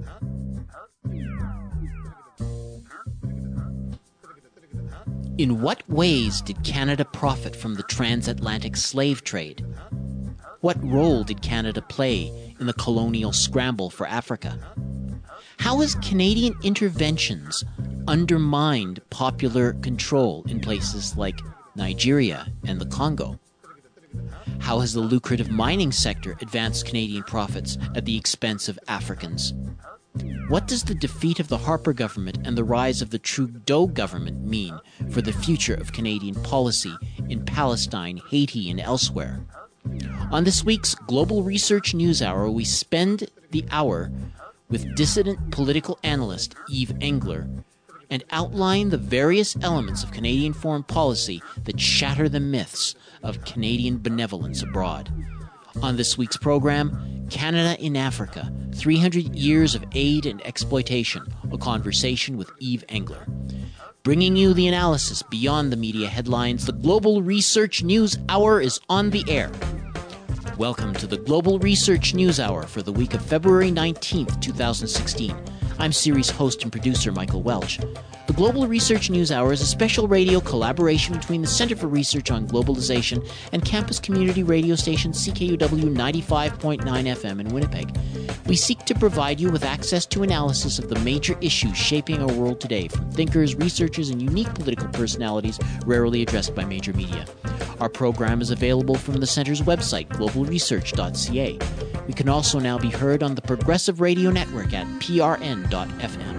In what ways did Canada profit from the transatlantic slave trade? What role did Canada play in the colonial scramble for Africa? How has Canadian interventions undermined popular control in places like Nigeria and the Congo? How has the lucrative mining sector advanced Canadian profits at the expense of Africans? What does the defeat of the Harper government and the rise of the Trudeau government mean for the future of Canadian policy in Palestine, Haiti, and elsewhere? On this week's Global Research News Hour, we spend the hour with dissident political analyst Yves Engler and outline the various elements of Canadian foreign policy that shatter the myths of Canadian benevolence abroad. On this week's program, Canada in Africa, 300 Years of Aid and Exploitation, a conversation with Yves Engler. Bringing you the analysis beyond the media headlines, the Global Research News Hour is on the air. Welcome to the Global Research News Hour for the week of February 19th, 2016. I'm series host and producer Michael Welch. The Global Research News Hour is a special radio collaboration between the Center for Research on Globalization and campus community radio station CKUW 95.9 FM in Winnipeg. We seek to provide you with access to analysis of the major issues shaping our world today from thinkers, researchers, and unique political personalities rarely addressed by major media. Our program is available from the Center's website, globalresearch.ca. We can also now be heard on the Progressive Radio Network at prn.fm.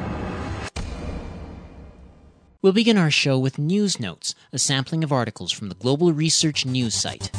We'll begin our show with News Notes, a sampling of articles from the Global Research News site.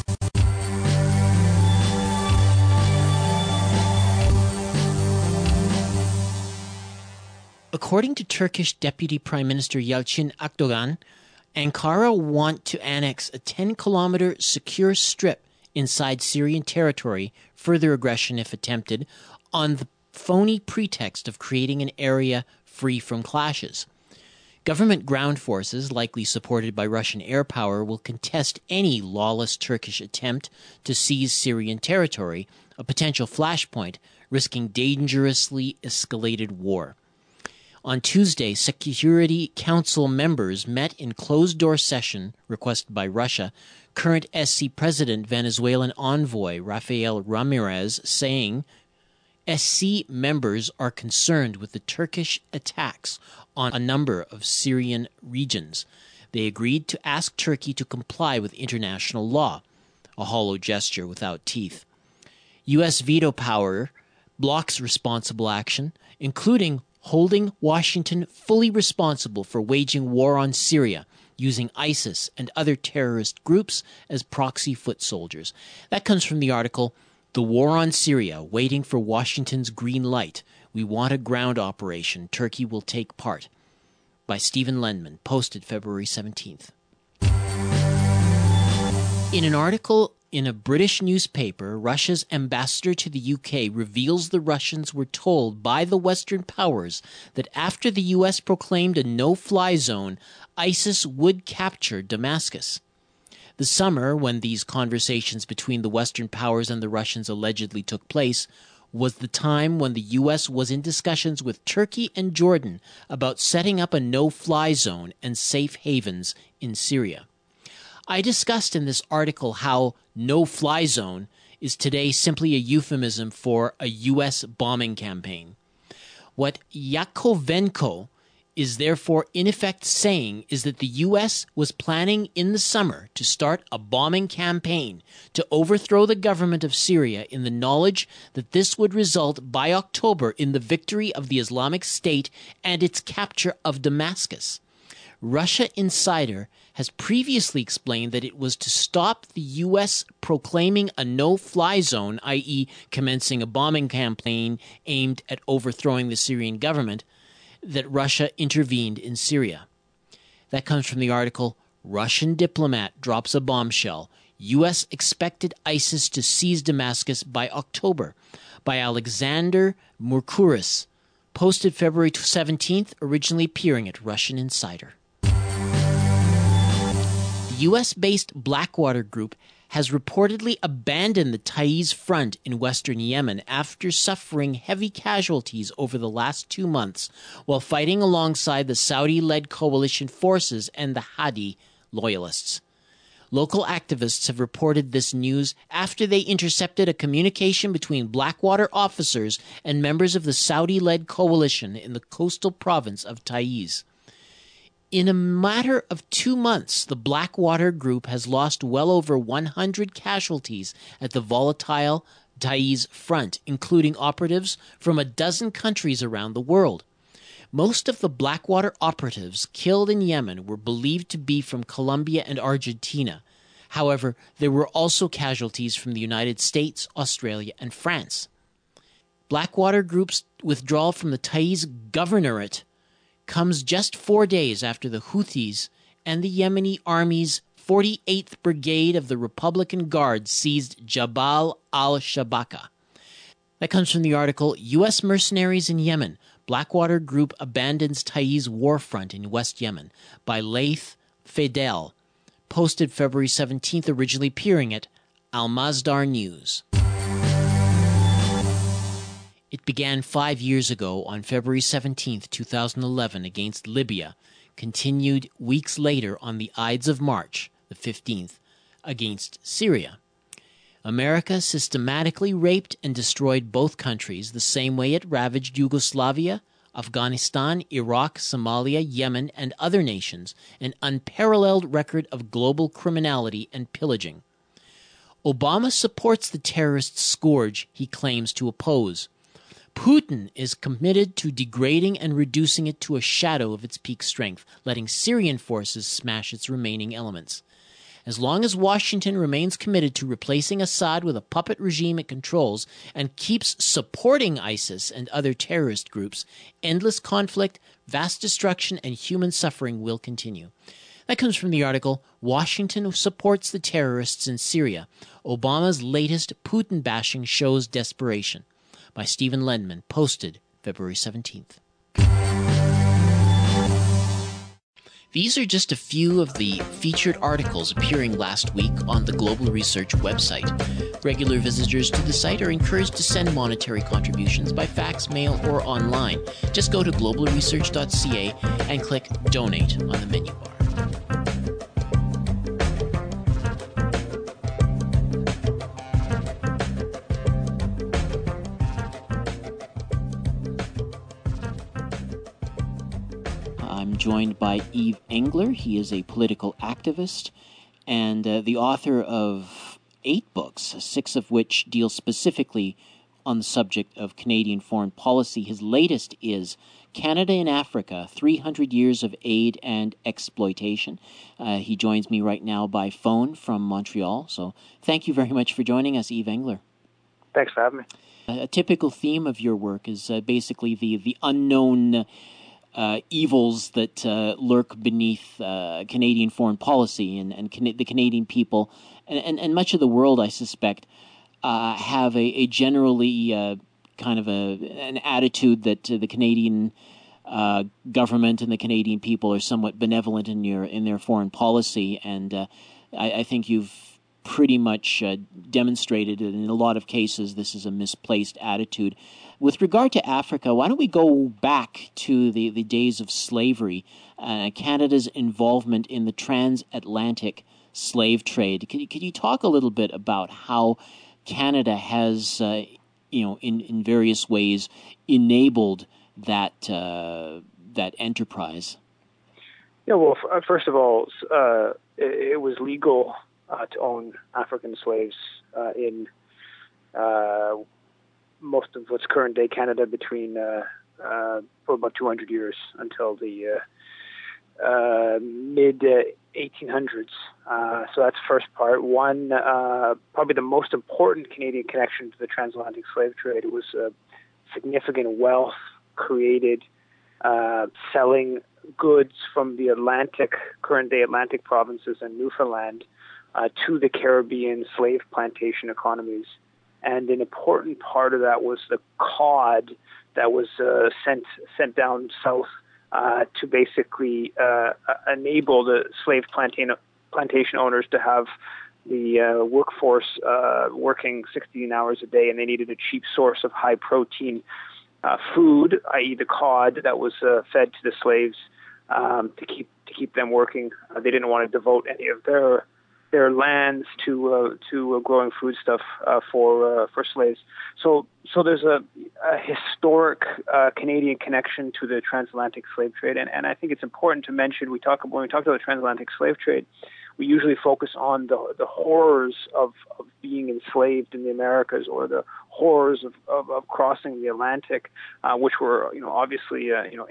According to Turkish Deputy Prime Minister Yalçın Akdoğan, Ankara want to annex a 10-kilometer secure strip inside Syrian territory, further aggression if attempted, on the phony pretext of creating an area free from clashes. Government ground forces, likely supported by Russian air power, will contest any lawless Turkish attempt to seize Syrian territory, a potential flashpoint, risking dangerously escalated war. On Tuesday, Security Council members met in closed-door session requested by Russia, current SC President Venezuelan envoy Rafael Ramirez saying SC members are concerned with the Turkish attacks on a number of Syrian regions. They agreed to ask Turkey to comply with international law, a hollow gesture without teeth. U.S. veto power blocks responsible action, including holding Washington fully responsible for waging war on Syria, using ISIS and other terrorist groups as proxy foot soldiers. That comes from the article, The War on Syria, Waiting for Washington's Green Light. We Want a Ground Operation. Turkey Will Take Part, by Stephen Lendman, posted February 17th. In an article in a British newspaper, Russia's ambassador to the UK reveals the Russians were told by the Western powers that after the US proclaimed a no-fly zone, ISIS would capture Damascus. The summer, when these conversations between the Western powers and the Russians allegedly took place, was the time when the U.S. was in discussions with Turkey and Jordan about setting up a no-fly zone and safe havens in Syria. I discussed in this article how no-fly zone is today simply a euphemism for a U.S. bombing campaign. What Yakovenko is therefore in effect saying is that the U.S. was planning in the summer to start a bombing campaign to overthrow the government of Syria in the knowledge that this would result by October in the victory of the Islamic State and its capture of Damascus. Russia Insider has previously explained that it was to stop the U.S. proclaiming a no-fly zone, i.e. commencing a bombing campaign aimed at overthrowing the Syrian government, that Russia intervened in Syria. That comes from the article, Russian Diplomat Drops a Bombshell. U.S. Expected ISIS to Seize Damascus by October, by Alexander Mercouris, posted February 17th, originally appearing at Russian Insider. The U.S.-based Blackwater Group has reportedly abandoned the Taiz Front in western Yemen after suffering heavy casualties over the last 2 months while fighting alongside the Saudi-led coalition forces and the Hadi loyalists. Local activists have reported this news after they intercepted a communication between Blackwater officers and members of the Saudi-led coalition in the coastal province of Taiz. In a matter of 2 months, the Blackwater group has lost well over 100 casualties at the volatile Taiz front, including operatives from a dozen countries around the world. Most of the Blackwater operatives killed in Yemen were believed to be from Colombia and Argentina. However, there were also casualties from the United States, Australia, and France. Blackwater Group's withdrawal from the Taiz Governorate comes just 4 days after the Houthis and the Yemeni army's 48th Brigade of the Republican Guard seized Jabal al-Shabaka. That comes from the article, U.S. Mercenaries in Yemen. Blackwater Group abandons Taiz war front in West Yemen by Laith Fadel, posted February 17th, originally appearing at Al-Masdar News. It began 5 years ago on February 17th, 2011 against Libya, continued weeks later on the Ides of March, the 15th, against Syria. America systematically raped and destroyed both countries the same way it ravaged Yugoslavia, Afghanistan, Iraq, Somalia, Yemen, and other nations, an unparalleled record of global criminality and pillaging. Obama supports the terrorist scourge he claims to oppose. Putin is committed to degrading and reducing it to a shadow of its peak strength, letting Syrian forces smash its remaining elements. As long as Washington remains committed to replacing Assad with a puppet regime it controls and keeps supporting ISIS and other terrorist groups, endless conflict, vast destruction, and human suffering will continue. That comes from the article, Washington Supports the Terrorists in Syria. Obama's latest Putin bashing shows desperation, by Stephen Ledman, posted February 17th. These are just a few of the featured articles appearing last week on the Global Research website. Regular visitors to the site are encouraged to send monetary contributions by fax, mail, or online. Just go to globalresearch.ca and click Donate on the menu bar. I'm joined by Yves Engler. He is a political activist and the author of 8 books, 6 of which deal specifically on the subject of Canadian foreign policy. His latest is Canada in Africa, 300 Years of Aid and Exploitation. He joins me right now by phone from Montreal. So thank you very much for joining us, Yves Engler. Thanks for having me. A typical theme of your work is basically the unknown evils that lurk beneath Canadian foreign policy, and the Canadian people and much of the world, I suspect, have a generally kind of an attitude that the Canadian government and the Canadian people are somewhat benevolent in their foreign policy, and I think you've pretty much demonstrated that in a lot of cases this is a misplaced attitude. With regard to Africa, why don't we go back to the days of slavery, Canada's involvement in the transatlantic slave trade. Could you talk a little bit about how Canada has, in various ways enabled that enterprise? Yeah, well, first of all, it was legal to own African slaves in most of what's current-day Canada for about 200 years until the mid-1800s. So that's the first part. One, probably the most important Canadian connection to the transatlantic slave trade was significant wealth created selling goods from the current-day Atlantic provinces and Newfoundland to the Caribbean slave plantation economies. And an important part of that was the cod that was sent down south to basically enable the slave plantation owners to have workforce working 16 hours a day, and they needed a cheap source of high protein food, i.e., the cod that was fed to the slaves to keep them working. They didn't want to devote any of their lands to growing foodstuff for slaves. So there's a historic Canadian connection to the transatlantic slave trade, and I think it's important to mention when we talk about the transatlantic slave trade, we usually focus on the horrors of being enslaved in the Americas, or the horrors of crossing the Atlantic, which were obviously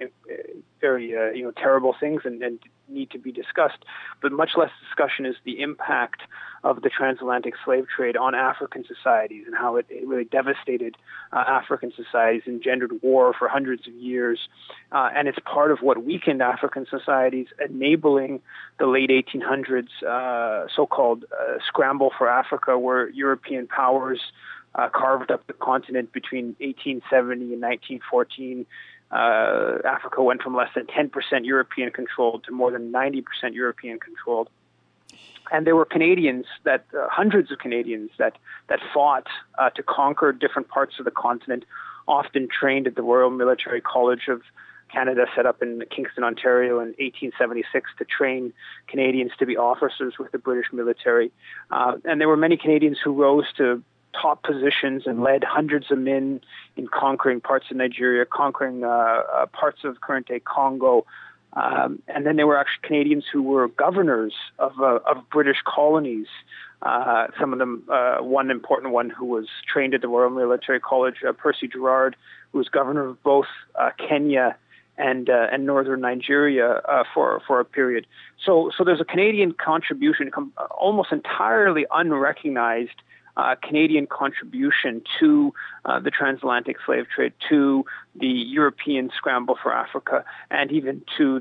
very terrible things and need to be discussed. But much less discussion is the impact of the transatlantic slave trade on African societies, and how it really devastated African societies, engendered war for hundreds of years, and it's part of what weakened African societies, enabling the late 1800s so-called scramble for Africa, where European powers carved up the continent between 1870 and 1914. Africa went from less than 10% European controlled to more than 90% European controlled. And there were Canadians hundreds of Canadians that fought to conquer different parts of the continent, often trained at the Royal Military College of Canada, set up in Kingston, Ontario in 1876 to train Canadians to be officers with the British military. And there were many Canadians who rose to top positions and led hundreds of men in conquering parts of Nigeria, conquering parts of current-day Congo. And then there were actually Canadians who were governors of British colonies. Some of them, one important one who was trained at the Royal Military College, Percy Gerard, who was governor of both Kenya and northern Nigeria for a period. So there's a Canadian contribution, almost entirely unrecognized Canadian contribution to the transatlantic slave trade, to the European scramble for Africa, and even to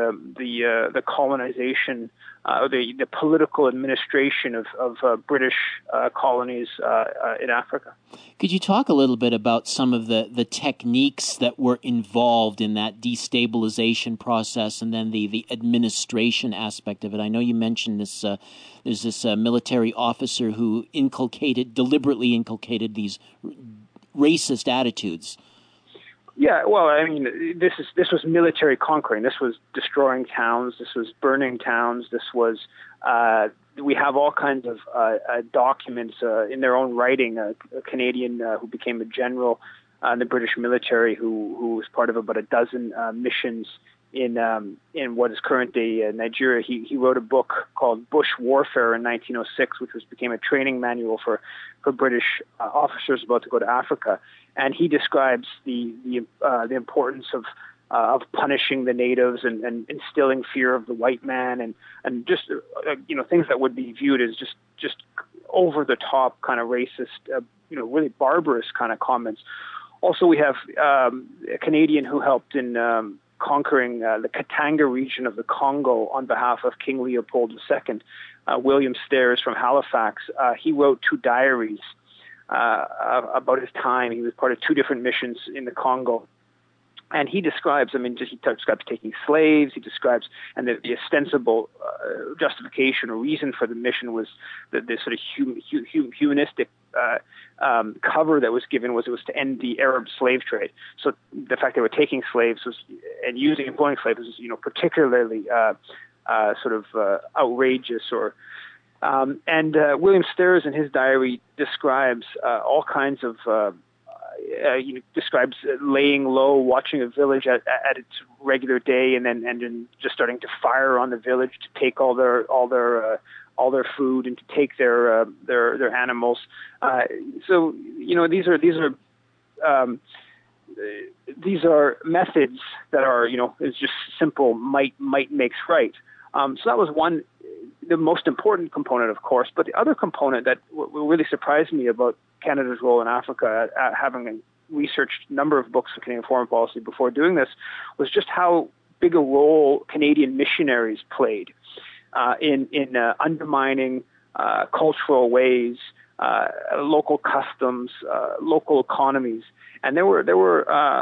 the colonization, the political administration of British colonies in Africa. Could you talk a little bit about some of the techniques that were involved in that destabilization process, and then the administration aspect of it? I know you mentioned this. There's this military officer who deliberately inculcated these racist attitudes. Yeah, well, I mean, this was military conquering. This was destroying towns. This was burning towns. This was we have all kinds of documents in their own writing. A Canadian who became a general in the British military, who was part of about a dozen missions in what is current day Nigeria. He wrote a book called Bush Warfare in 1906, which became a training manual for British officers about to go to Africa. And he describes the importance of punishing the natives and instilling fear of the white man, and just things that would be viewed as just over the top kind of racist, really barbarous kind of comments. Also, we have a Canadian who helped in conquering the Katanga region of the Congo on behalf of King Leopold II, William Stairs from Halifax. He wrote 2 diaries about his time. He was part of 2 different missions in the Congo. And he describes, he describes taking slaves. He describes, and the ostensible justification or reason for the mission was that this sort of humanistic cover that was given was to end the Arab slave trade. So the fact they were taking slaves and employing slaves was, particularly outrageous. And William Stairs in his diary describes all kinds of. Describes laying low, watching a village at its regular day, and then just starting to fire on the village to take all their food and to take their animals. So these are methods that are is just simple. Might makes right. So that was one, the most important component, of course. But the other component that really surprised me about Canada's role in Africa, having researched a number of books on Canadian foreign policy before doing this, was just how big a role Canadian missionaries played in undermining cultural ways, local customs, local economies. And there were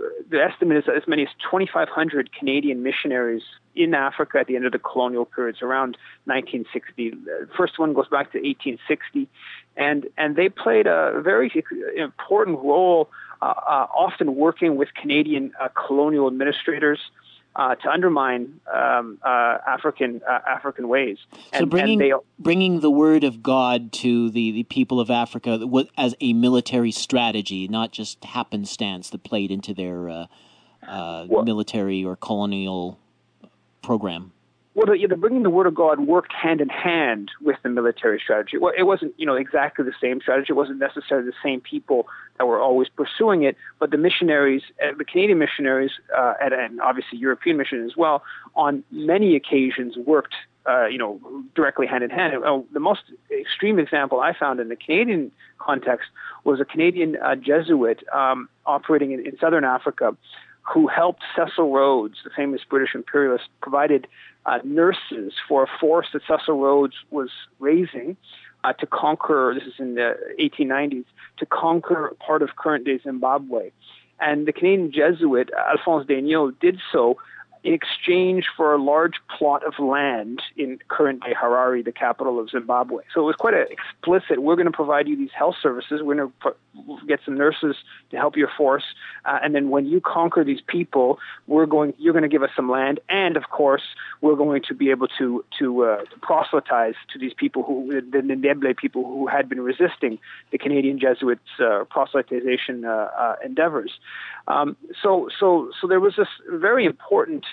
the estimate is that as many as 2,500 Canadian missionaries in Africa at the end of the colonial periods, around 1960. The first one goes back to 1860, and they played a very important role, often working with Canadian colonial administrators to undermine African ways. So bringing the word of God to the people of Africa as a military strategy, not just happenstance that played into their military or colonial program. Well, the bringing the word of God worked hand in hand with the military strategy. Well, it wasn't, exactly the same strategy. It wasn't necessarily the same people that were always pursuing it, but the missionaries, the Canadian missionaries, and obviously European missionaries as well, on many occasions worked, directly hand in hand. The most extreme example I found in the Canadian context was a Canadian Jesuit operating in southern Africa, who helped Cecil Rhodes, the famous British imperialist, provided nurses for a force that Cecil Rhodes was raising to conquer, this is in the 1890s, to conquer part of current-day Zimbabwe. And the Canadian Jesuit, Alphonse Daigneault, did so in exchange for a large plot of land in current-day Harare, the capital of Zimbabwe. So it was quite explicit. We're going to provide you these health services. We're going to get some nurses to help your force. And then when you conquer these people, you're going to give us some land. And, of course, we're going to be able to proselytize to these people, the Ndebele people who had been resisting the Canadian Jesuits' proselytization endeavors. So there was this very important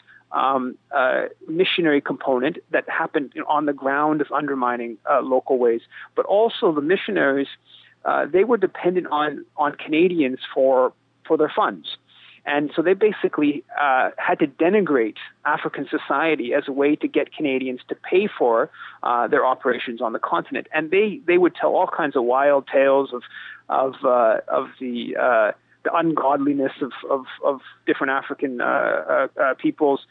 missionary component that happened on the ground of undermining local ways, but also the missionaries, they were dependent on Canadians for their funds. And so they basically had to denigrate African society as a way to get Canadians to pay for their operations on the continent. And they would tell all kinds of wild tales of the ungodliness of different African peoples,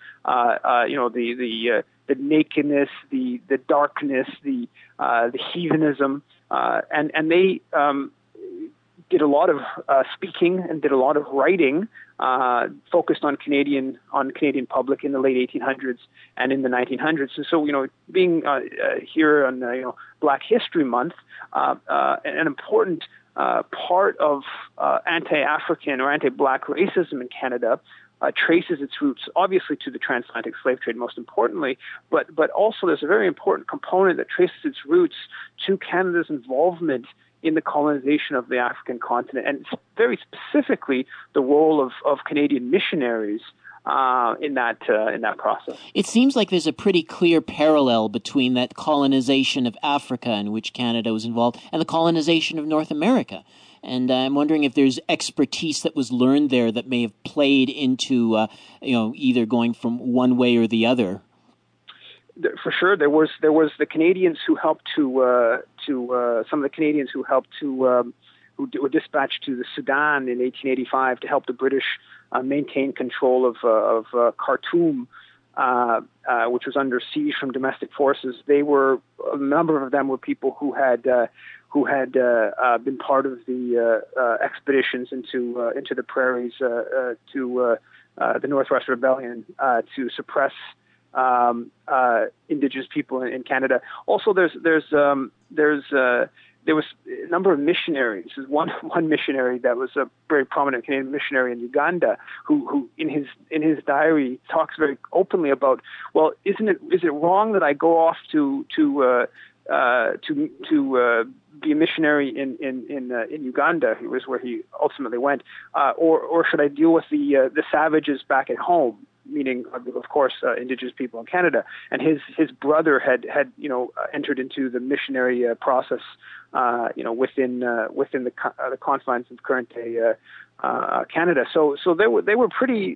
the nakedness, the darkness, the heathenism, and they did a lot of speaking and did a lot of writing focused on Canadian public in the late 1800s and in the 1900s. And so, being here on Black History Month, an important part of anti-African or anti-Black racism in Canada traces its roots, obviously, to the transatlantic slave trade, most importantly, but also there's a very important component that traces its roots to Canada's involvement in the colonization of the African continent, and very specifically the role of Canadian missionaries in that process. It seems like there's a pretty clear parallel between that colonization of Africa, in which Canada was involved, and the colonization of North America. And I'm wondering if there's expertise that was learned there that may have played into, either going from one way or the other. For sure, there was the Canadians who helped to some of the Canadians who helped to who were dispatched to the Sudan in 1885 to help the British maintain control of Khartoum, which was under siege from domestic forces. A number of them were people who had been part of the expeditions into the prairies to the Northwest Rebellion to suppress indigenous people in Canada. Also, there was a number of missionaries. One missionary that was a very prominent Canadian missionary in Uganda, who in his diary talks very openly about, well, is it wrong that I go off to be a missionary in Uganda? It was where he ultimately went, or should I deal with the savages back at home? Meaning, of course, indigenous people in Canada. And his brother had entered into the missionary process, within the confines of current day Canada. So they were pretty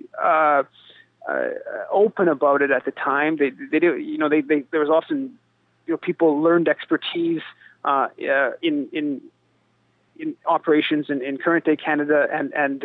open about it at the time. They there was often people learned expertise in operations in current day Canada, and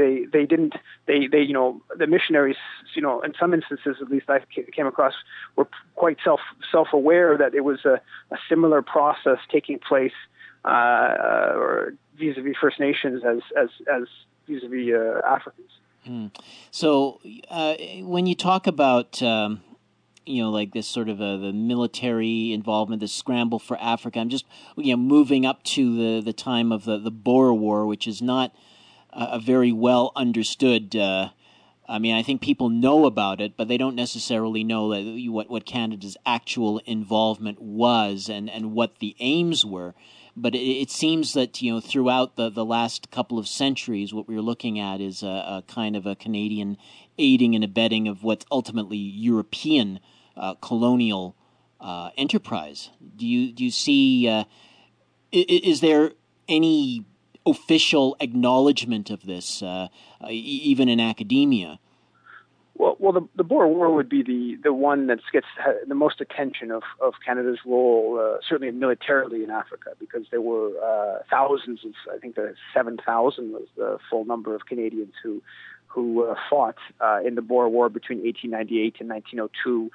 the missionaries, in some instances at least I came across, were quite self-aware that it was a similar process taking place or vis-a-vis First Nations as vis-a-vis Africans. So when you talk about like this sort of the military involvement, the scramble for Africa, I'm just moving up to the time of the Boer War, which is not a very well understood. I think people know about it, but they don't necessarily know what Canada's actual involvement was and what the aims were. But it seems that throughout the last couple of centuries, what we're looking at is a kind of a Canadian aiding and abetting of what's ultimately European colonial enterprise. Do you see? Is there any official acknowledgement of this, even in academia? Well, the Boer War would be the one that gets the most attention of Canada's role, certainly militarily in Africa, because there were thousands of, I think the 7,000 was the full number of Canadians who fought in the Boer War between 1898 and 1902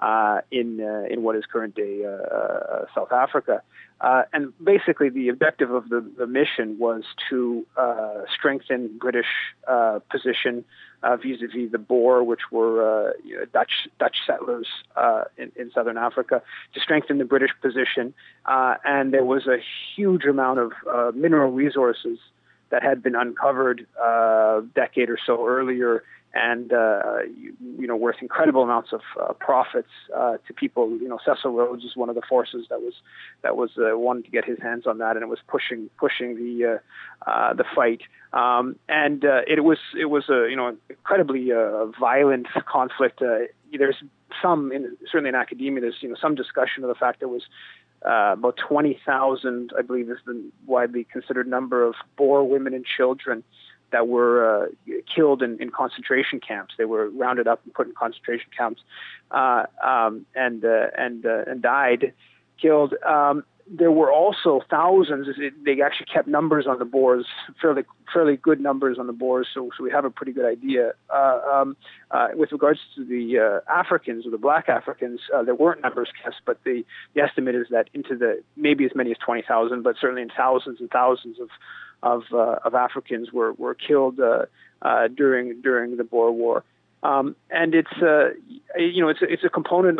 in what is current day South Africa. And basically the objective of the mission was to strengthen British position vis-a-vis the Boer, which were Dutch settlers in southern Africa, to strengthen the British position. And there was a huge amount of mineral resources that had been uncovered a decade or so earlier, and worth incredible amounts of profits to people. Cecil Rhodes was one of the forces that was wanting to get his hands on that, and it was pushing the fight. It was a incredibly violent conflict. There's certainly in academia, there's some discussion of the fact there was about 20,000, I believe, is the widely considered number of Boer women and children that were killed in concentration camps. They were rounded up and put in concentration camps and died, killed. There were also thousands. They actually kept numbers on the Boers, fairly good numbers on the Boers, so we have a pretty good idea. With regards to the Africans or the black Africans, there weren't numbers kept, but the estimate is that maybe as many as 20,000, but certainly in thousands and thousands of Africans were killed during the Boer War, and it's a component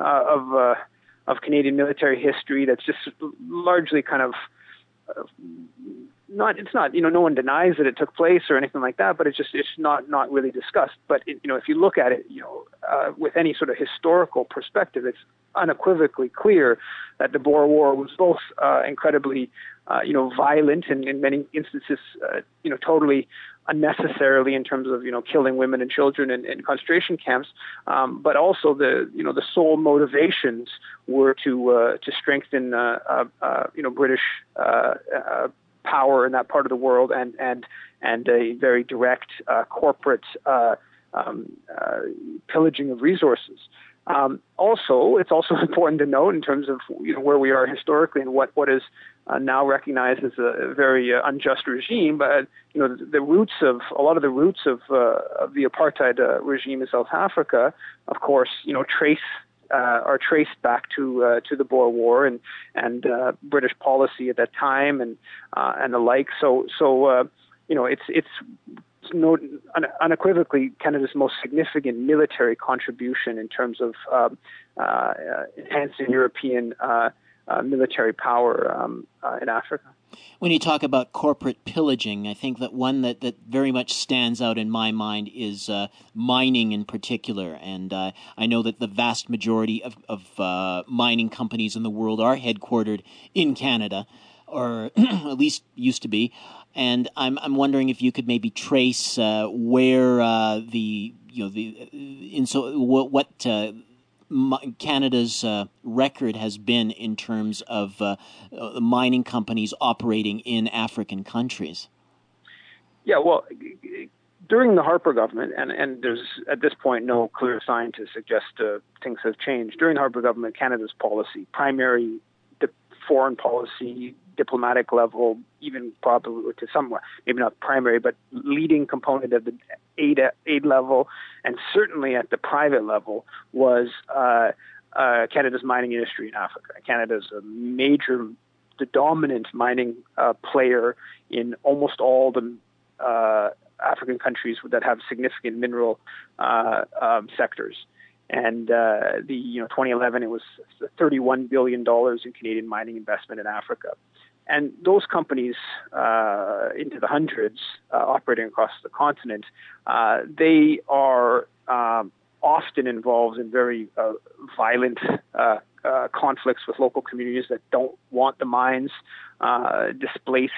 of Canadian military history that's just largely kind of no one denies that it took place or anything like that, but it's not really discussed. But if you look at it, with any sort of historical perspective, it's unequivocally clear that the Boer War was both incredibly violent and in many instances totally unnecessarily in terms of killing women and children in concentration camps, but also the sole motivations were to strengthen British power in that part of the world and a very direct corporate pillaging of resources. Also, it's also important to note in terms of where we are historically and what is now recognized as a very unjust regime, but a lot of the roots of the apartheid regime in South Africa, of course, are traced back to the Boer War and British policy at that time and the like. So it's unequivocally Canada's most significant military contribution in terms of enhancing European military power in Africa. When you talk about corporate pillaging, I think that one that very much stands out in my mind is mining in particular. And I know that the vast majority of mining companies in the world are headquartered in Canada, or at least used to be. And I'm wondering if you could maybe trace where Canada's record has been in terms of mining companies operating in African countries. Yeah, well, during the Harper government, and there's at this point no clear sign to suggest things have changed. During the Harper government, Canada's policy, primary foreign policy, diplomatic level, even probably to somewhat, maybe not primary, but leading component of the aid level, and certainly at the private level, was Canada's mining industry in Africa. Canada's the dominant mining player in almost all the African countries that have significant mineral sectors. And 2011, it was $31 billion in Canadian mining investment in Africa. And those companies, into the hundreds, operating across the continent, they are often involved in very violent conflicts with local communities that don't want the mines, displace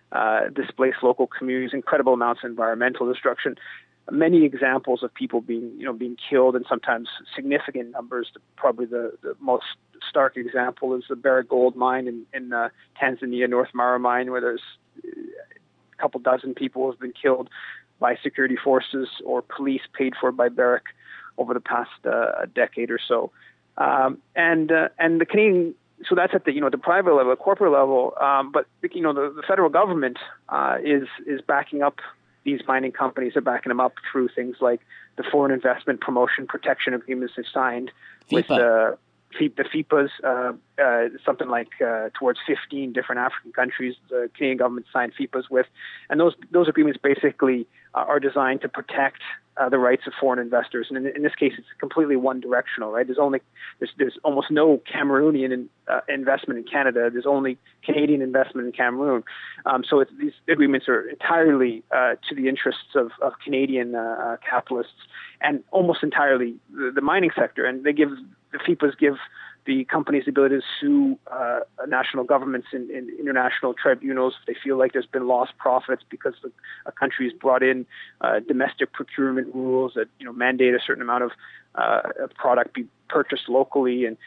local communities, incredible amounts of environmental destruction. Many examples of people being killed, and sometimes significant numbers. Probably the most stark example is the Barrick Gold Mine in Tanzania, North Mara Mine, where there's a couple dozen people have been killed by security forces or police paid for by Barrick over the past decade or so. And the Canadian, so that's at the the private level, the corporate level. But the federal government is backing up these mining companies. Are backing them up through things like the Foreign Investment Promotion Protection Agreements they signed with the FIPAs, something like towards 15 different African countries the Canadian government signed FIPAs with. And those agreements basically are designed to protect the rights of foreign investors. And in this case, it's completely one-directional, right? There's almost no Cameroonian investment in Canada. There's only Canadian investment in Cameroon. So these agreements are entirely to the interests of Canadian capitalists, and almost entirely the mining sector. And the FIPAs give the companies the ability to sue national governments in international tribunals if they feel like there's been lost profits because a country has brought in domestic procurement rules that mandate a certain amount of product be purchased locally and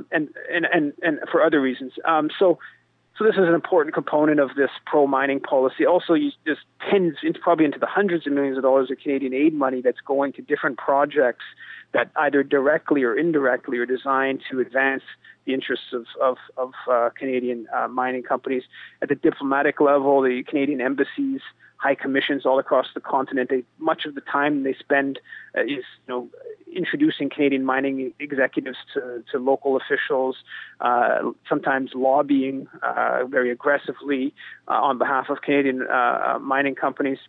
for other reasons. So this is an important component of this pro-mining policy. Also, this tends probably into the hundreds of millions of dollars of Canadian aid money that's going to different projects that either directly or indirectly are designed to advance the interests of Canadian mining companies. At the diplomatic level, the Canadian embassies, high commissions all across the continent, much of the time they spend is introducing Canadian mining executives to local officials, sometimes lobbying very aggressively on behalf of Canadian mining companies.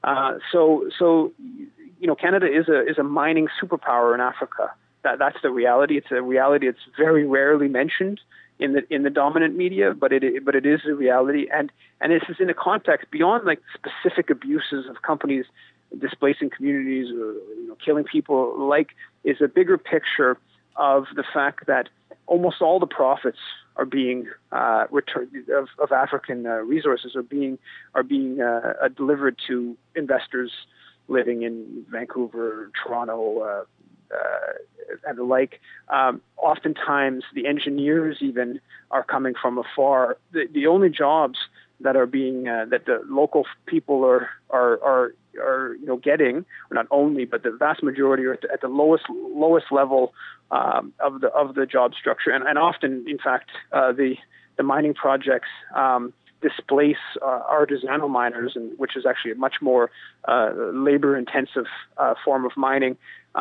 So Canada is a mining superpower in Africa. That's the reality. It's a reality that's very rarely mentioned in the dominant media, but it is a reality. And this is in a context beyond like specific abuses of companies displacing communities or killing people. Is a bigger picture of the fact that almost all the profits are being returned of African resources are being delivered to investors living in Vancouver, Toronto, and the like. Oftentimes, the engineers even are coming from afar. The only jobs that are being that the local people are getting, or not only, but the vast majority are at the lowest level of the job structure, and often, in fact, the mining projects displace artisanal miners, which is actually a much more labor-intensive form of mining.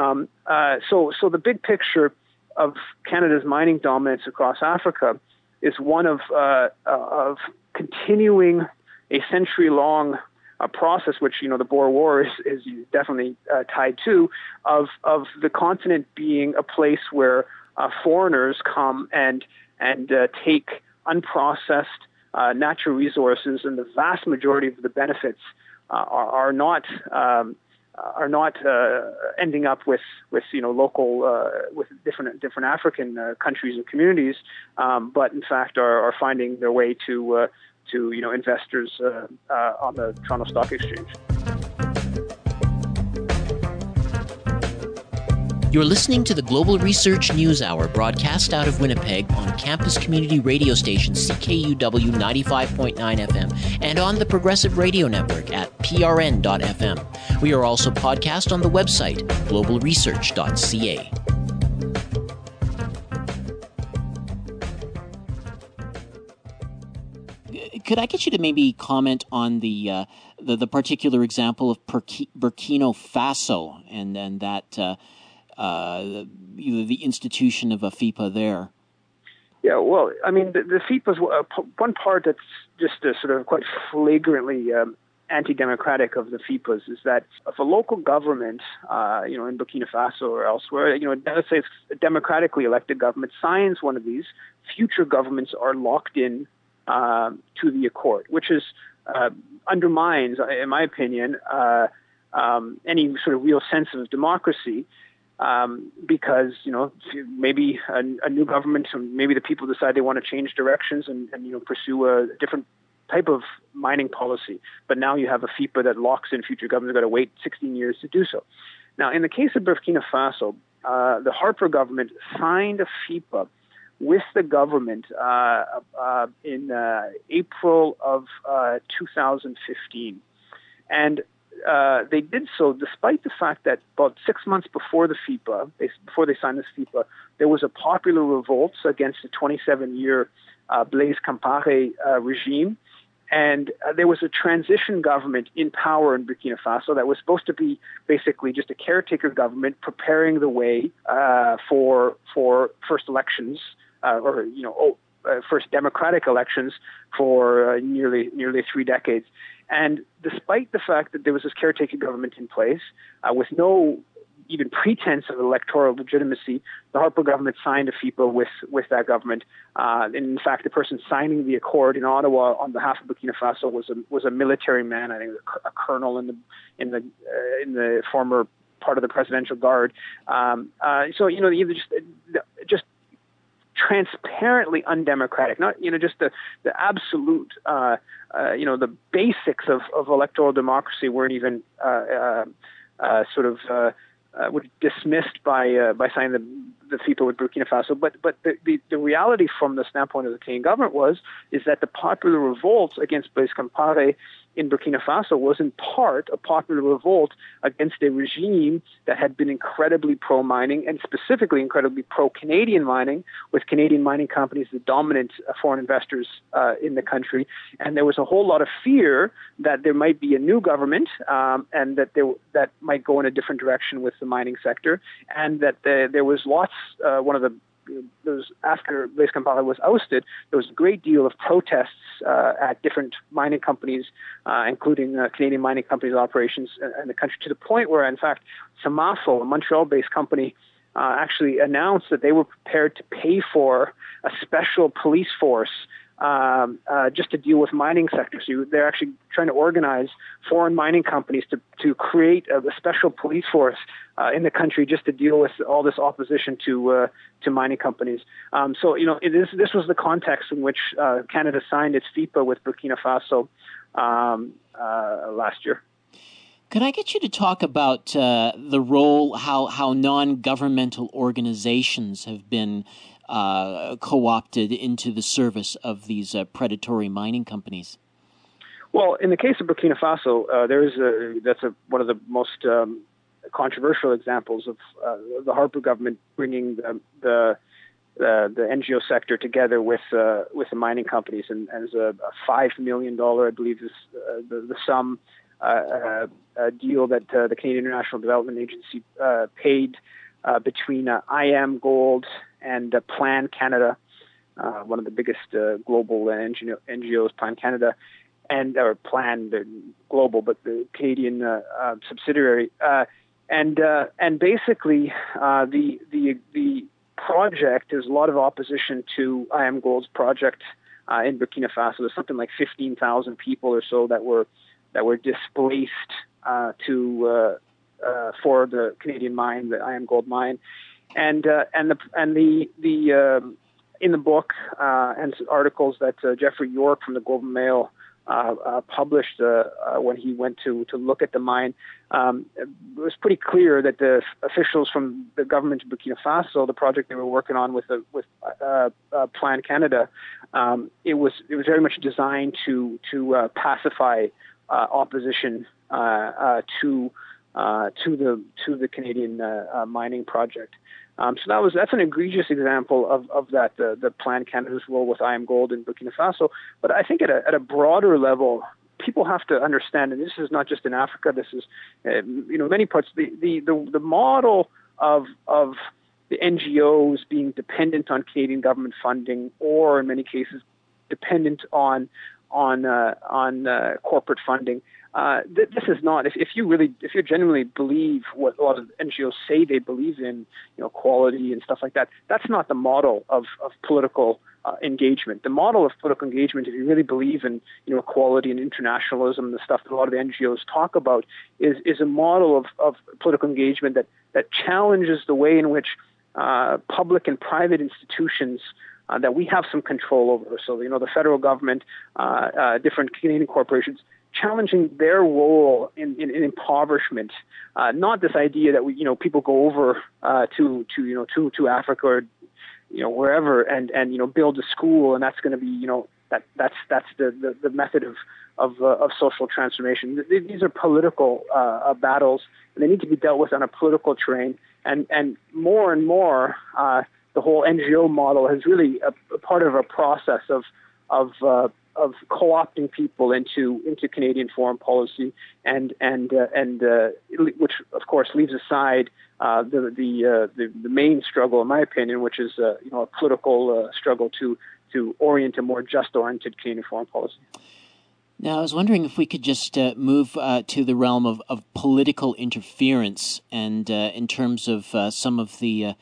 So the big picture of Canada's mining dominance across Africa is one of continuing a century-long process, which the Boer War is definitely tied to, of the continent being a place where foreigners come and take unprocessed natural resources, and the vast majority of the benefits are not ending up with local with different African countries and communities, but in fact are finding their way to investors on the Toronto Stock Exchange. You're listening to the Global Research News Hour, broadcast out of Winnipeg on campus community radio station CKUW 95.9 FM and on the Progressive Radio Network at prn.fm. We are also podcast on the website globalresearch.ca. Could I get you to maybe comment on the particular example of Burkina Faso and that the institution of a FIPA there? Yeah, well, I mean, the FIPA is one part that's just sort of quite flagrantly anti-democratic of the FIPAs is that if a local government, in Burkina Faso or elsewhere, let's say it's a democratically elected government, signs one of these, future governments are locked in to the accord, which is undermines, in my opinion, any sort of real sense of democracy. Because, maybe a new government, maybe the people decide they want to change directions and pursue a different type of mining policy. But now you have a FIPA that locks in future governments. Got to wait 16 years to do so. Now, in the case of Burkina Faso, the Harper government signed a FIPA with the government in April of 2015. And they did so despite the fact that about 6 months before the FIPA, before they signed this FIPA, there was a popular revolt against the 27-year Blaise Compaoré regime. And there was a transition government in power in Burkina Faso that was supposed to be basically just a caretaker government preparing the way for first elections first democratic elections for nearly 3 decades. And despite the fact that there was this caretaker government in place, with no even pretense of electoral legitimacy, the Harper government signed a FIPA with that government. And in fact, the person signing the accord in Ottawa on behalf of Burkina Faso was a military man, I think a colonel in the former part of the presidential guard. Just transparently undemocratic, not just the absolute the basics of electoral democracy weren't even were dismissed by signing the FIPA with Burkina Faso. But the reality from the standpoint of the Canadian government is that the popular revolt against Blaise Compaoré in Burkina Faso was in part a popular revolt against a regime that had been incredibly pro-mining and specifically incredibly pro-Canadian mining, with Canadian mining companies the dominant foreign investors in the country. And there was a whole lot of fear that there might be a new government and that might go in a different direction with the mining sector, and that there was lots, after Blaise Compaoré was ousted, there was a great deal of protests at different mining companies, including Canadian mining companies' operations in the country, to the point where, in fact, SEMAFO, a Montreal-based company, actually announced that they were prepared to pay for a special police force just to deal with mining sectors. So they're actually trying to organize foreign mining companies to create a special police force in the country just to deal with all this opposition to mining companies. This was the context in which Canada signed its FIPA with Burkina Faso last year. Could I get you to talk about the role, how non-governmental organizations have been co-opted into the service of these predatory mining companies? Well, in the case of Burkina Faso, that's one of the most controversial examples of the Harper government bringing the NGO sector together with the mining companies, and as a $5 million, I believe, is the sum deal that the Canadian International Development Agency paid between IAMGOLD and Plan Canada, one of the biggest global NGOs, Plan Canada, or Plan Global, but the Canadian subsidiary. And basically, the project, there's a lot of opposition to IAMGOLD's project in Burkina Faso. There's something like 15,000 people or so that were displaced for the Canadian mine, the IAMGOLD mine, and in the book and articles that Jeffrey York from the Globe and Mail published when he went to look at the mine, it was pretty clear that the officials from the government of Burkina Faso, the project they were working on with Plan Canada, it was very much designed to pacify opposition to the Canadian mining project. So that's an egregious example of that, the Plan Canada's role with IAMGOLD in Burkina Faso. But I think at a broader level, people have to understand, and this is not just in Africa. This is many parts. The model of the NGOs being dependent on Canadian government funding, or in many cases dependent on corporate funding, This is not. If you genuinely believe what a lot of NGOs say they believe in, equality and stuff like that, that's not the model of political engagement. The model of political engagement, if you really believe in equality and internationalism, the stuff that a lot of the NGOs talk about, is a model of political engagement that challenges the way in which public and private institutions that we have some control over. So, the federal government, different Canadian corporations, challenging their role in impoverishment, not this idea that people go over to Africa or wherever and build a school, and that's going to be that's the method of social transformation. These are political battles, and they need to be dealt with on a political terrain. And more, the whole NGO model is really a part of a process of co-opting people into Canadian foreign policy, and which of course leaves aside the main struggle, in my opinion, which is a political struggle to orient a more just-oriented Canadian foreign policy. Now, I was wondering if we could just move to the realm of political interference, and in terms of some of the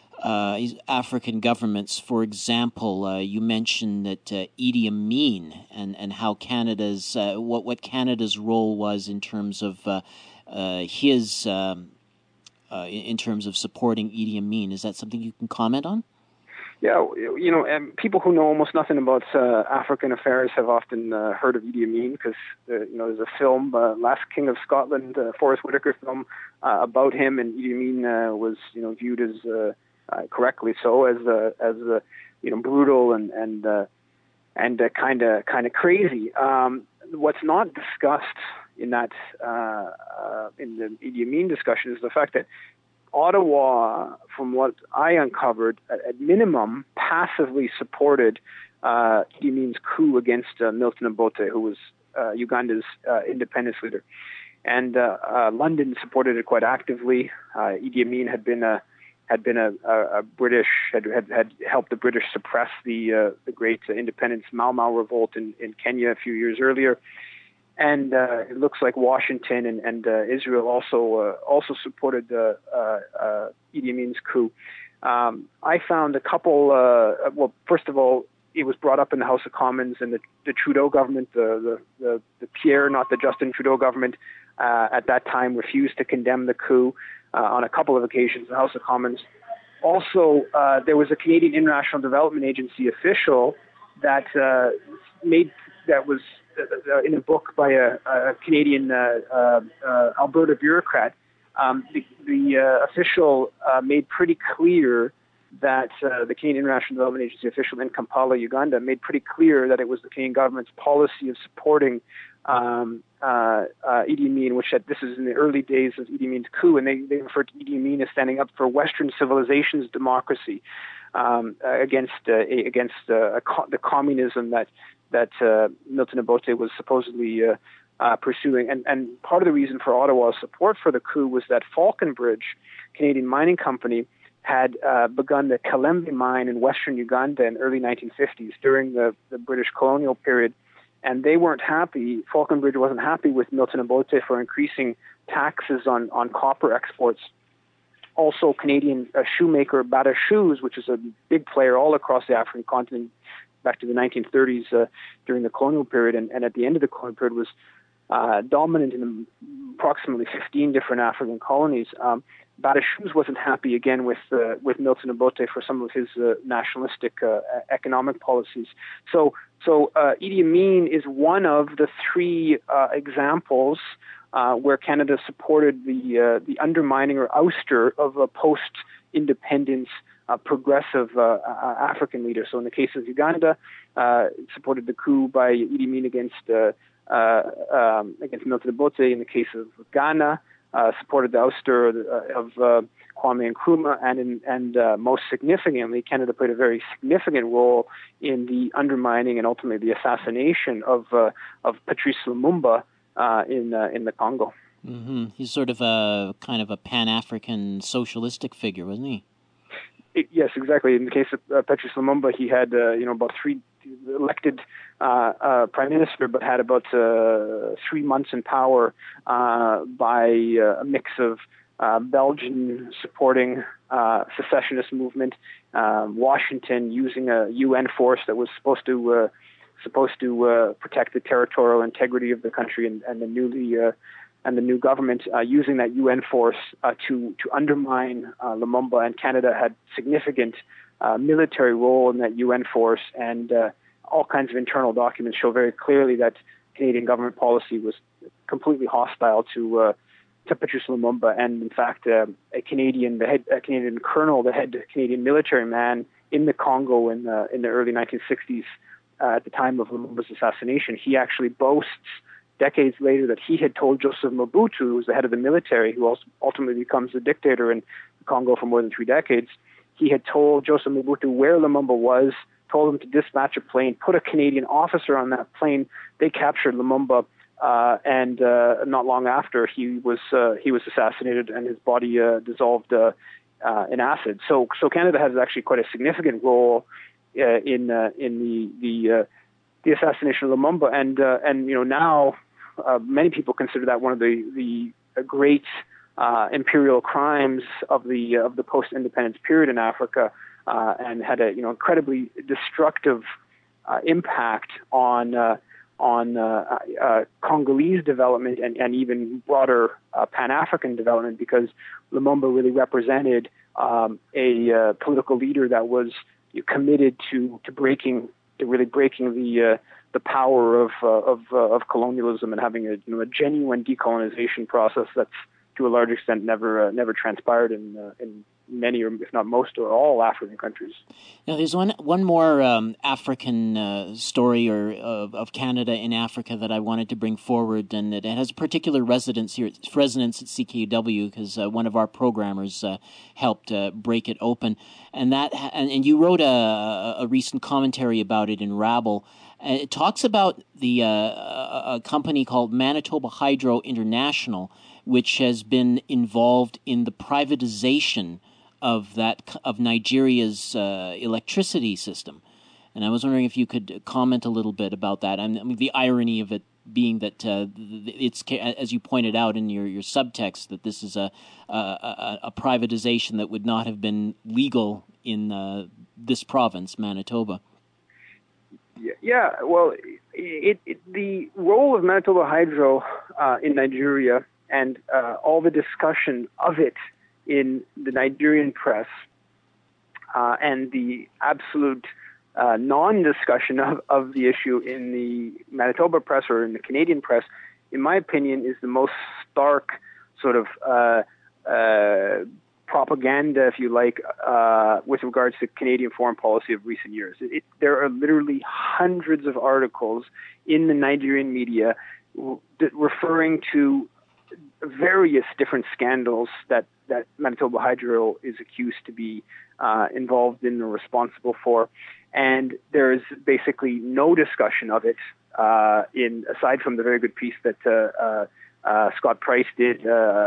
African governments. For example, you mentioned that Idi Amin and how Canada's what Canada's role was in terms of his in terms of supporting Idi Amin. Is that something you can comment on? Yeah, and people who know almost nothing about African affairs have often heard of Idi Amin because there's a film, Last King of Scotland, Forrest Whitaker film about him, and Idi Amin was viewed as correctly so as brutal and kind of crazy. What's not discussed in that in the Idi Amin discussion is the fact that Ottawa, from what I uncovered, at minimum, passively supported Idi Amin's coup against Milton Obote, who was Uganda's independence leader, and London supported it quite actively. Idi Amin had been a British had helped the British suppress the great independence Mau Mau revolt in Kenya a few years earlier. And it looks like Washington and Israel also supported Idi Amin's coup. I found a couple. Well, first of all, it was brought up in the House of Commons, and the Trudeau government, the Pierre, not the Justin Trudeau government, at that time refused to condemn the coup on a couple of occasions in the House of Commons. Also, there was a Canadian International Development Agency official that was in a book by a Canadian Alberta bureaucrat. The official made pretty clear that the Canadian International Development Agency official in Kampala, Uganda, made pretty clear that it was the Canadian government's policy of supporting Idi Amin, which this is in the early days of Idi Amin's coup, and they referred to Idi Amin as standing up for Western civilization's democracy against the communism that Milton Obote was supposedly pursuing. And part of the reason for Ottawa's support for the coup was that Falconbridge, Canadian mining company, had begun the Kalembe mine in western Uganda in the early 1950s during the British colonial period. And they weren't happy. Falconbridge wasn't happy with Milton Obote for increasing taxes on copper exports. Also, Canadian shoemaker Bata Shoes, which is a big player all across the African continent back to the 1930s during the colonial period, and at the end of the colonial period was dominant in approximately 15 different African colonies. Bata Shoes wasn't happy again with Milton Obote for some of his nationalistic economic policies. So Idi Amin is one of the three examples where Canada supported the undermining or ouster of a post-independence progressive African leader. So in the case of Uganda, supported the coup by Idi Amin against Milton Obote. In the case of Ghana, supported the ouster of Kwame Nkrumah, and most significantly, Canada played a very significant role in the undermining and ultimately the assassination of Patrice Lumumba in the Congo. Mm-hmm. He's sort of a kind of a Pan-African socialistic figure, wasn't he? Yes, exactly. In the case of Patrice Lumumba, he had about elected prime minister, but had about 3 months in power by a mix of Belgian supporting secessionist movement, Washington using a UN force that was supposed to protect the territorial integrity of the country, and the new government using that UN force to undermine Lumumba. And Canada had significant military role in that UN force, and all kinds of internal documents show very clearly that Canadian government policy was completely hostile to Patrice Lumumba. And in fact, a Canadian colonel, the head Canadian military man in the Congo in the early 1960s, at the time of Lumumba's assassination, he actually boasts decades later that he had told Joseph Mobutu, who was the head of the military, who also ultimately becomes the dictator in the Congo for more than 3 decades. He had told Joseph Mobutu where Lumumba was, told him to dispatch a plane, put a Canadian officer on that plane. They captured Lumumba, and not long after he was assassinated, and his body dissolved in acid. So Canada has actually quite a significant role in the assassination of Lumumba, and now many people consider that one of the great imperial crimes of the post-independence period in Africa, and had a incredibly destructive impact on Congolese development and even broader Pan-African development, because Lumumba really represented a political leader that was committed to breaking the power of colonialism and having a genuine decolonization process that's to a large extent never transpired in many, or if not most, or all African countries. Now, there's one more African story of Canada in Africa that I wanted to bring forward, and it has a particular resonance at CKUW because one of our programmers helped break it open, and you wrote a recent commentary about it in Rabble. It talks about a company called Manitoba Hydro International, which has been involved in the privatization of Nigeria's electricity system. And I was wondering if you could comment a little bit about that. I mean, the irony of it being that it's, as you pointed out in your subtext, that this is a privatization that would not have been legal in this province, Manitoba. Yeah, well, the role of Manitoba Hydro in Nigeria and all the discussion of it in the Nigerian press and the absolute non-discussion of the issue in the Manitoba press or in the Canadian press, in my opinion, is the most stark sort of propaganda, if you like, with regards to Canadian foreign policy of recent years. There are literally hundreds of articles in the Nigerian media referring to various different scandals that Manitoba Hydro is accused to be involved in or responsible for, and there is basically no discussion of it aside from the very good piece that Scott Price did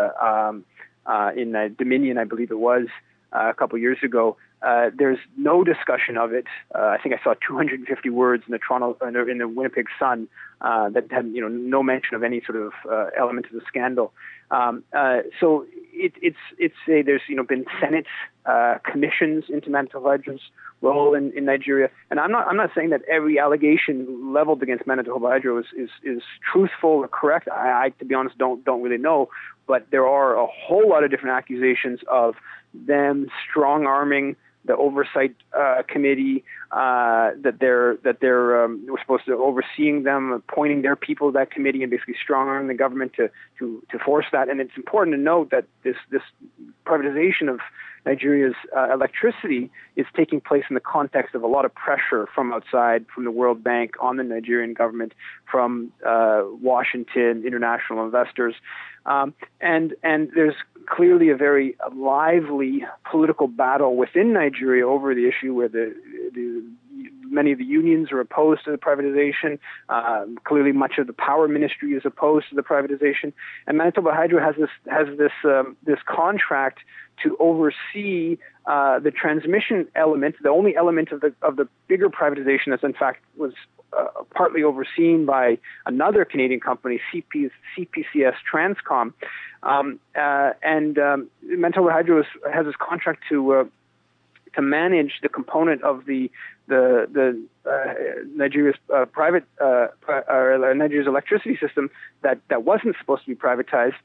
in Dominion, I believe it was, a couple years ago. There's no discussion of it. I think I saw 250 words in the Winnipeg Sun that had no mention of any sort of element of the scandal. So there's been Senate commissions into Manitoba Hydro's role in Nigeria, and I'm not saying that every allegation leveled against Manitoba Hydro is truthful or correct. I to be honest don't really know, but there are a whole lot of different accusations of them strong-arming the oversight committee, that we're supposed to overseeing them, appointing their people to that committee, and basically strong-arming the government to force that. And it's important to note that this privatization of Nigeria's electricity is taking place in the context of a lot of pressure from outside, from the World Bank on the Nigerian government, from Washington, international investors, and there's clearly a very lively political battle within Nigeria over the issue, where many of the unions are opposed to the privatization. Clearly, much of the power ministry is opposed to the privatization, and Manitoba Hydro has this contract to oversee the transmission element, the only element of the bigger privatization that in fact was partly overseen by another Canadian company, CPCS Transcom, and Manitoba Hydro has this contract to manage the component of the Nigeria's Nigeria's electricity system that wasn't supposed to be privatized,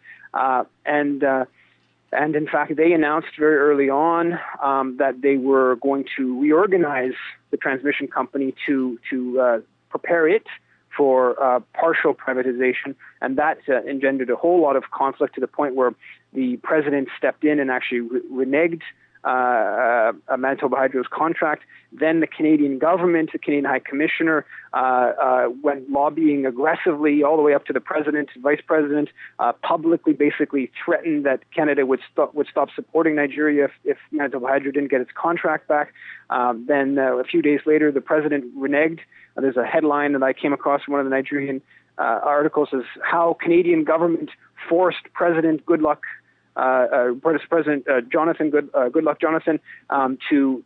and in fact they announced very early on that they were going to reorganize the transmission company to prepare it for partial privatization, and that engendered a whole lot of conflict to the point where the president stepped in and actually reneged Manitoba Hydro's contract. Then the Canadian government, the Canadian High Commissioner, went lobbying aggressively all the way up to the president, vice president, publicly basically threatened that Canada would stop supporting Nigeria if Manitoba Hydro didn't get its contract back. Then a few days later, the president reneged. There's a headline that I came across from one of the Nigerian articles, is how Canadian government forced President Goodluck Goodluck Jonathan to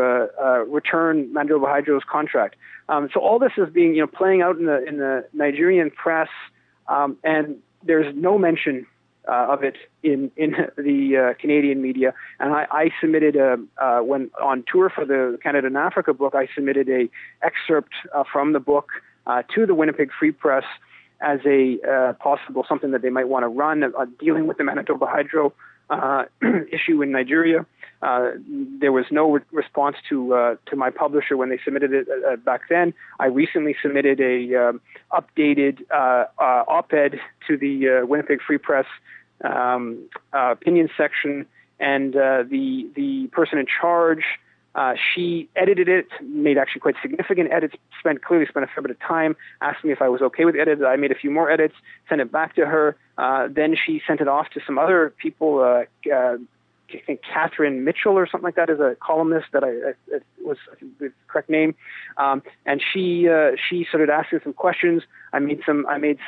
return Manitoba Hydro's contract. So all this is being playing out in the Nigerian press, and there's no mention of it in the Canadian media. And I submitted when on tour for the Canada and Africa book, I submitted a excerpt from the book to the Winnipeg Free Press as a possible something that they might want to run, dealing with the Manitoba Hydro issue in Nigeria. There was no response to my publisher when they submitted it back then. I recently submitted a updated op-ed to the Winnipeg Free Press opinion section, and the person in charge, she edited it, made actually quite significant edits, clearly spent a fair bit of time, asked me if I was okay with the edits. I made a few more edits, sent it back to her. Then she sent it off to some other people. I think Catherine Mitchell or something like that is a columnist that it was the correct name. And she started asking some questions. I made some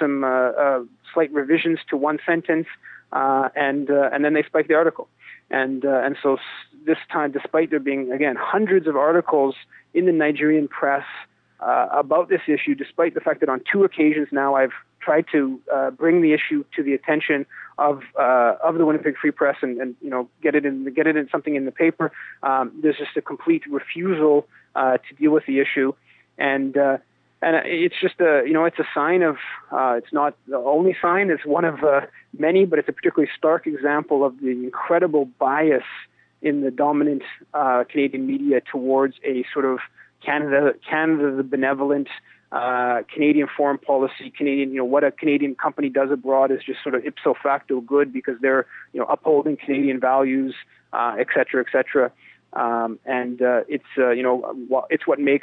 slight revisions to one sentence, and then they spiked the article. And so this time, despite there being, again, hundreds of articles in the Nigerian press about this issue, despite the fact that on 2 occasions now I've tried to bring the issue to the attention of the Winnipeg Free Press and get it in something in the paper, there's just a complete refusal to deal with the issue, and it's just it's a sign of it's not the only sign, it's one of many, but it's a particularly stark example of the incredible bias in the dominant Canadian media towards a sort of Canada the benevolent, Canadian foreign policy, Canadian, what a Canadian company does abroad is just sort of ipso facto good because they're, upholding Canadian values, et cetera, et cetera. And it's what makes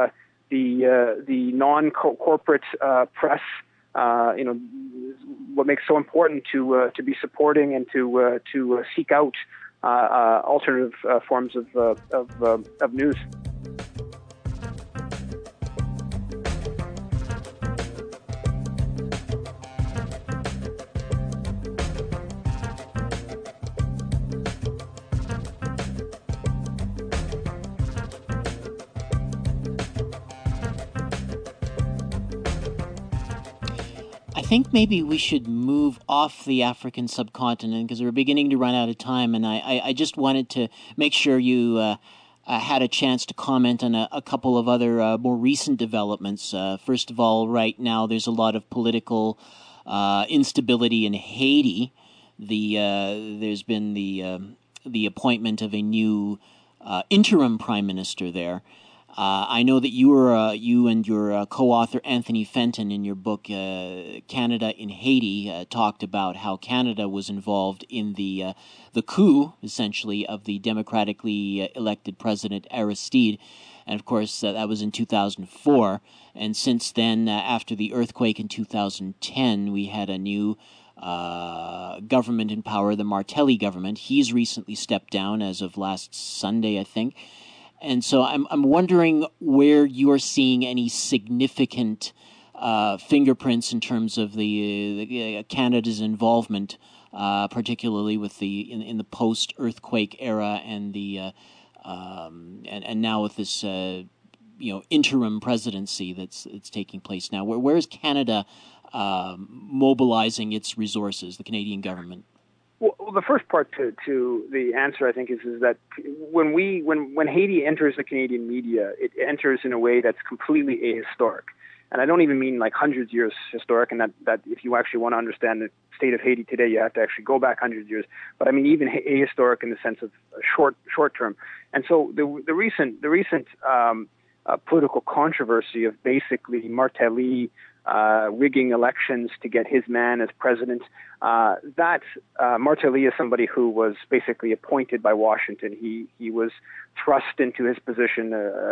the non-corporate press, what makes so important to be supporting and to seek out alternative forms of news. I think maybe we should move off the African subcontinent because we're beginning to run out of time, and I just wanted to make sure you had a chance to comment on a couple of other more recent developments. First of all, right now there's a lot of political instability in Haiti. There's been the appointment of a new interim prime minister there. I know that you and your co-author Anthony Fenton in your book Canada in Haiti talked about how Canada was involved in the coup, essentially, of the democratically elected president Aristide, and of course that was in 2004. And since then, after the earthquake in 2010, we had a new government in power, the Martelly government. He's recently stepped down as of last Sunday, I think. And so I'm wondering where you're seeing any significant fingerprints in terms of the Canada's involvement particularly with the in the post-earthquake era and the and now with this interim presidency that's taking place now. Where is Canada mobilizing its resources? The Canadian government. Well, the first part to the answer, I think, is that when Haiti enters the Canadian media, it enters in a way that's completely ahistoric. And I don't even mean like hundreds years historic, and that if you actually want to understand the state of Haiti today, you have to actually go back hundreds of years. But I mean even ahistoric in the sense of short term. And so the recent political controversy of basically Martelly rigging elections to get his man as president. Martelly is somebody who was basically appointed by Washington. He was thrust into his position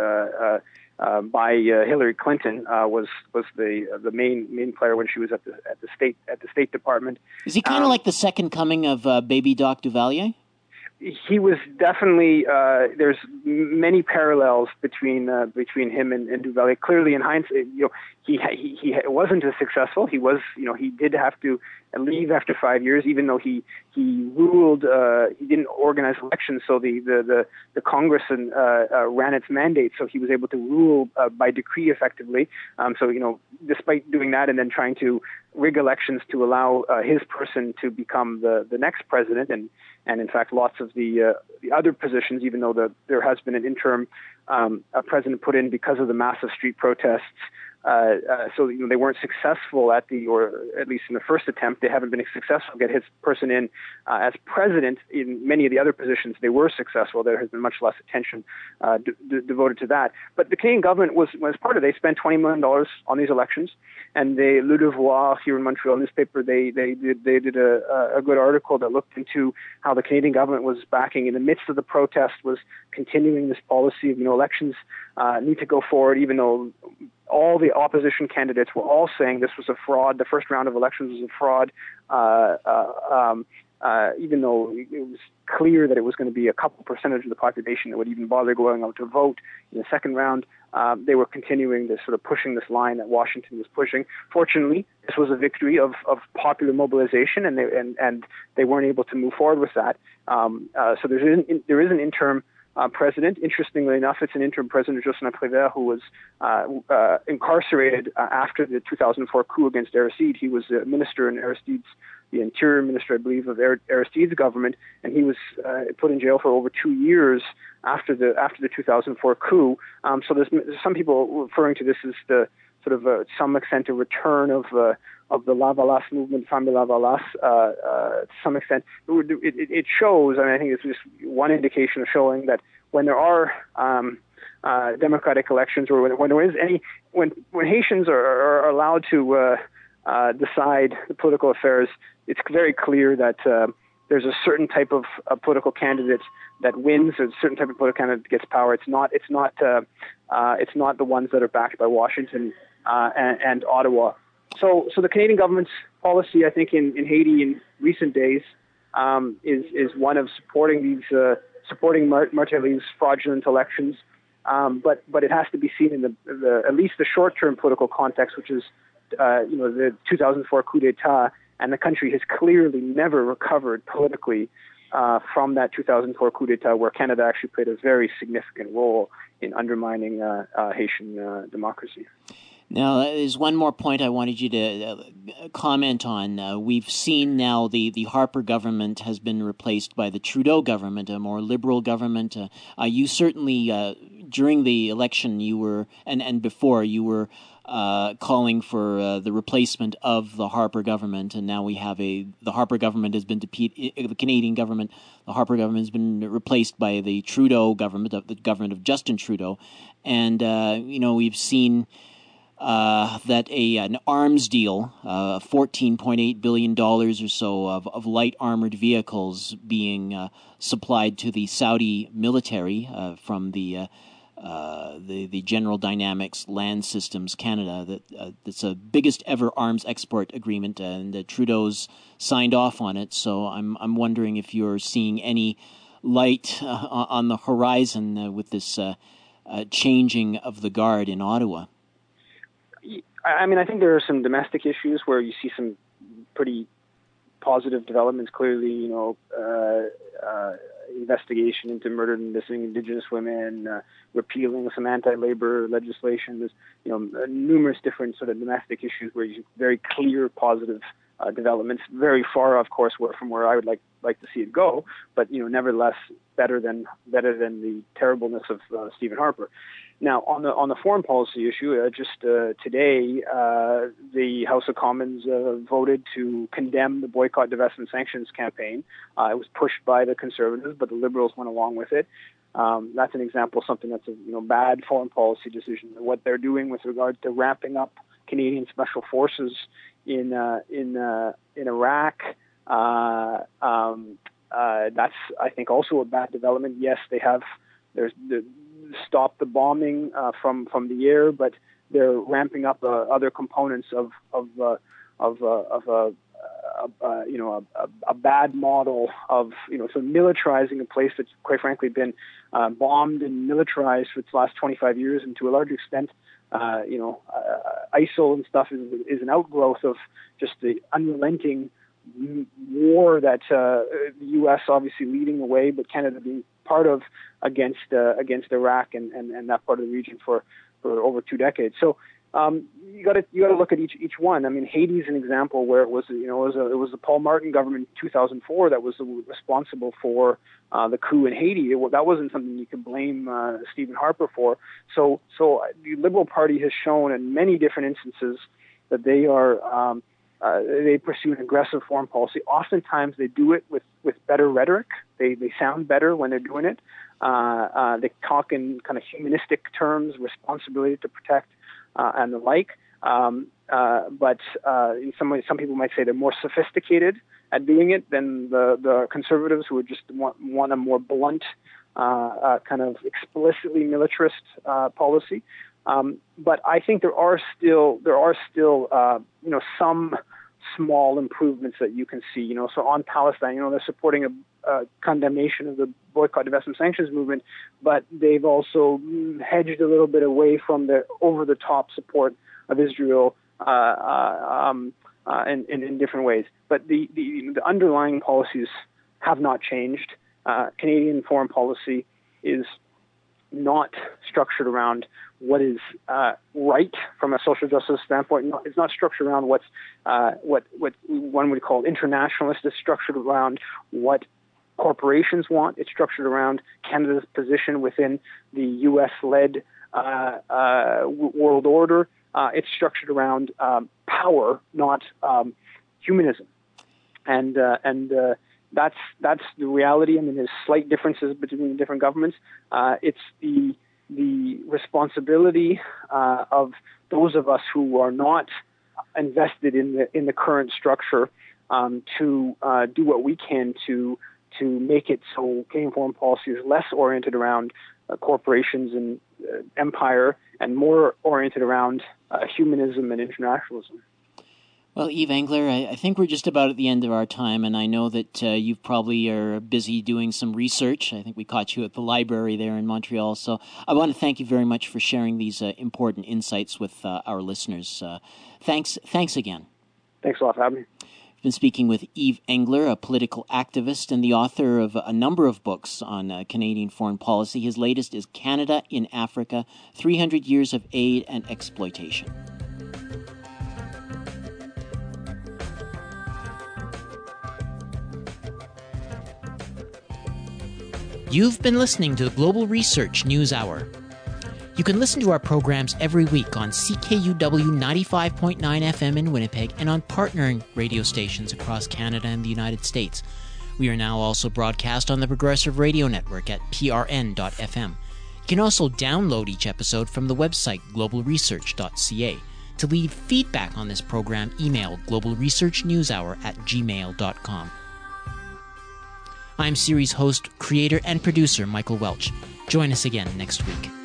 by Hillary Clinton. Was the main player when she was at the State Department. Is he kind of like the second coming of Baby Doc Duvalier? He was definitely. There's many parallels between him and Duvalier. Clearly, in hindsight, he wasn't as successful. He did have to leave after 5 years, even though he ruled. He didn't organize elections, so the Congress ran its mandate, so he was able to rule by decree effectively. So despite doing that and then trying to rig elections to allow his person to become the next president, and in fact lots of the other positions, even though there has been an interim president put in because of the massive street protests. So they weren't successful or at least in the first attempt, they haven't been successful to get his person in as president. In many of the other positions, they were successful. There has been much less attention devoted to that. But the Canadian government was part of it. They spent $20 million on these elections, and Le Devoir here in Montreal newspaper, they did a good article that looked into how the Canadian government was backing in the midst of the protest, was continuing this policy of elections need to go forward, even though all the opposition candidates were all saying this was a fraud. The first round of elections was a fraud, even though it was clear that it was going to be a couple percentage of the population that would even bother going out to vote in the second round. They were continuing this sort of pushing this line that Washington was pushing. Fortunately, this was a victory of popular mobilization, and they weren't able to move forward with that. So there is an interim president. Interestingly enough, it's an interim president, Jocelyn Prévert, who was incarcerated after the 2004 coup against Aristide. He was a minister in the interior minister, I believe, of Aristide's government, and he was put in jail for over 2 years after the 2004 coup. So there's some people referring to this as the sort of some extent a return of the Lavalas movement, Femme de Lavalas, to some extent. It shows, I think it's just one indication of showing that when there are democratic elections, or when there is when Haitians are allowed to decide the political affairs, it's very clear that there's a certain type of political candidate that wins, or a certain type of political candidate that gets power. It's not the ones that are backed by Washington and Ottawa. So the Canadian government's policy, I think, in Haiti in recent days is one of supporting Martelly's fraudulent elections, but it has to be seen in the at least the short-term political context, which is the 2004 coup d'état, and the country has clearly never recovered politically from that 2004 coup d'état, where Canada actually played a very significant role in undermining Haitian democracy. Now, there's one more point I wanted you to comment on. We've seen now the Harper government has been replaced by the Trudeau government, a more liberal government. You certainly, during the election, you were, and before, you were calling for the replacement of the Harper government, and now we have the Harper government has been defeated. The Canadian government, the Harper government has been replaced by the Trudeau government, the government of Justin Trudeau, and we've seen that an arms deal, $14.8 billion or so of light armored vehicles being supplied to the Saudi military from the General Dynamics Land Systems Canada. That's the biggest ever arms export agreement, and Trudeau's signed off on it. So I'm wondering if you're seeing any light on the horizon with this changing of the guard in Ottawa. I mean, I think there are some domestic issues where you see some pretty positive developments. Clearly, investigation into murdered and missing Indigenous women, repealing some anti-labor legislation. There's numerous different sort of domestic issues where you see very clear positive developments. Very far, of course, from where I would like to see it go, but nevertheless better than the terribleness of Stephen Harper. Now, on the foreign policy issue, just today, the House of Commons voted to condemn the boycott, divestment, sanctions campaign. It was pushed by the Conservatives, but the Liberals went along with it. That's an example of something that's a bad foreign policy decision. What they're doing with regard to ramping up Canadian special forces in Iraq, that's, I think, also a bad development. Yes, there's stopped the bombing from the air, but they're ramping up other components of a bad model of so militarizing a place that's quite frankly been bombed and militarized for its last 25 years, and to a large extent, ISIL and stuff is an outgrowth of just the unrelenting war that the U.S. obviously leading the way, but Canada being part of against Iraq and that part of the region for over 2 decades. So you got to look at each one. I mean, Haiti is an example where it was the Paul Martin government in 2004 that was responsible for the coup in Haiti. That wasn't something you could blame Stephen Harper for. So the Liberal Party has shown in many different instances that they are they pursue an aggressive foreign policy. Oftentimes they do it with better rhetoric. They sound better when they're doing it. They talk in kind of humanistic terms, responsibility to protect and the like. But in some people might say they're more sophisticated at doing it than the Conservatives, who would just want a more blunt, kind of explicitly militarist policy. But I think there are still some small improvements that you can see. So on Palestine, they're supporting a condemnation of the boycott, divestment, sanctions movement, but they've also hedged a little bit away from the over-the-top support of Israel in different ways. But the underlying policies have not changed. Canadian foreign policy is not structured around what is right from a social justice standpoint. It's not structured around what one would call internationalist. It's structured around what corporations want. It's structured around Canada's position within the U.S.-led world order. It's structured around power, not humanism. And that's the reality. I mean, there's slight differences between different governments. It's the responsibility of those of us who are not invested in the current structure to do what we can to make it so Canadian foreign policy is less oriented around corporations and empire and more oriented around humanism and internationalism. Well, Yves Engler, I think we're just about at the end of our time, and I know that you probably are busy doing some research. I think we caught you at the library there in Montreal. So I want to thank you very much for sharing these important insights with our listeners. Thanks again. Thanks a lot for having me. I've been speaking with Yves Engler, a political activist and the author of a number of books on Canadian foreign policy. His latest is Canada in Africa, 300 Years of Aid and Exploitation. You've been listening to the Global Research News Hour. You can listen to our programs every week on CKUW 95.9 FM in Winnipeg and on partnering radio stations across Canada and the United States. We are now also broadcast on the Progressive Radio Network at prn.fm. You can also download each episode from the website globalresearch.ca. To leave feedback on this program, email globalresearchnewshour@gmail.com. I'm series host, creator, and producer Michael Welch. Join us again next week.